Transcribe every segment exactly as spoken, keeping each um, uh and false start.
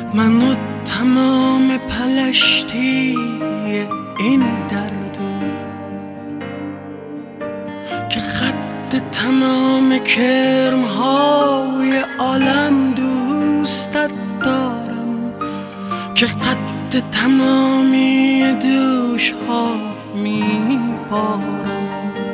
من و تمام پلشتی این دردو که خط تمام کرمهای عالم دوستت دارم، که خط تمامی دوشها میبارم،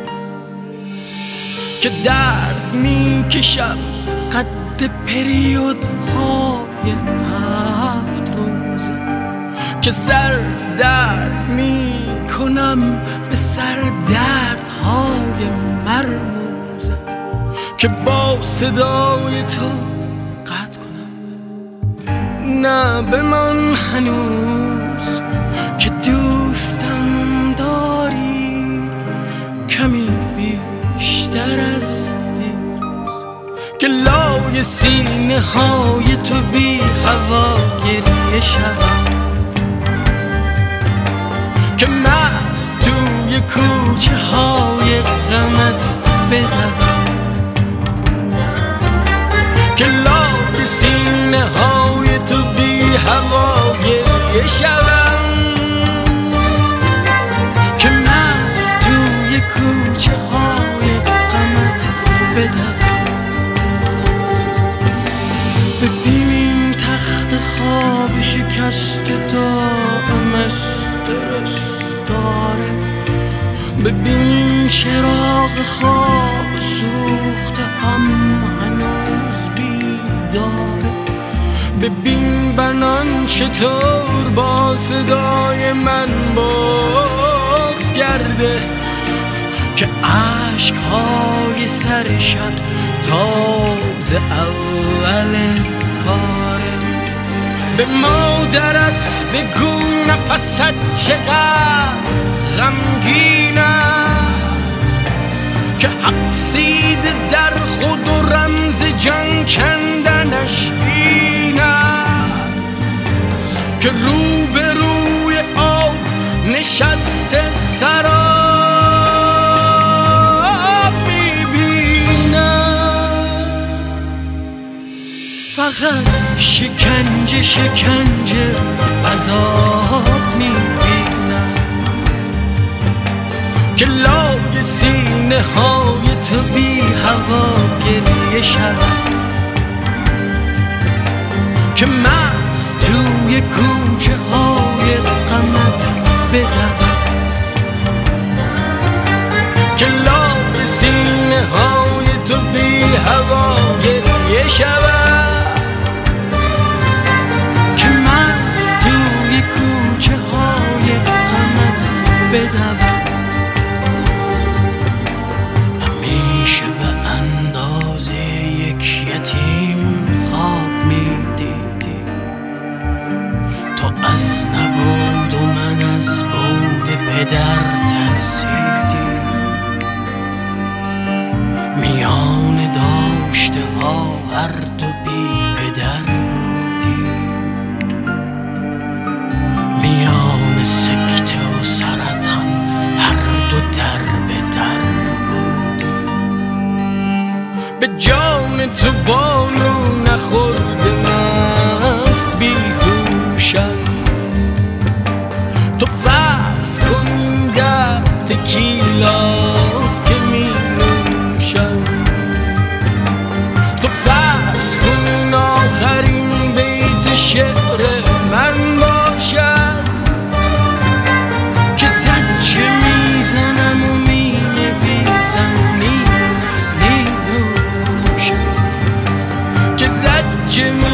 که درد میکشم قد پریودهای هفت روزت، که سر درد میکنم به سر دردهای مرموزت، که با صدای تو قطع کنم نه بمان هنوز که دوستم داری کمی بیشتر از دیروز، که لای سینه های تو بی هوا گریه شوم، که مست توی کوچه های غمت بدوم، که لای سینه های تو بی هوا گریه شوم، که مست توی کوچه های غمت بدوم. ببین تخت خواب شکست دائم استرس داره، ببین چراغ خواب سوخته هم هنوز بیداره، ببین بنان چطور با صدای من بغض کرده، که عشقهای سر شب تازه اول کاره. به مادرت بگو نفست چقدر غمگین است، که حبسیده در خود و رمز جان کندنش این است، که رو به روی آب نشسته سراب میبینم. فقط شکنجه شکنجه عذاب میبینم، که لای سینه های تو بی هوا گریه شود، که مست توی کوچه های غمت بدوم، که لای سینه های تو بی هوا گریه شود، که مست توی کوچه های غمت بدوم. همیشه به اندازه یک یتیم خواب میدیدی، تو از نبود و من از بود پدر ترسیدی، میان داشته ها هر دو بی پدر بودی، میان سکته و سرطان هر دو در به در بودی، به جام تو بانو نخورده مست بیهوشم، تو فرض کن در تکیلاست که می نوشم، تو فرض کن آخرین بیت شعر من باشد، که زجه میزنم و می نویسم می نوشم، که زجه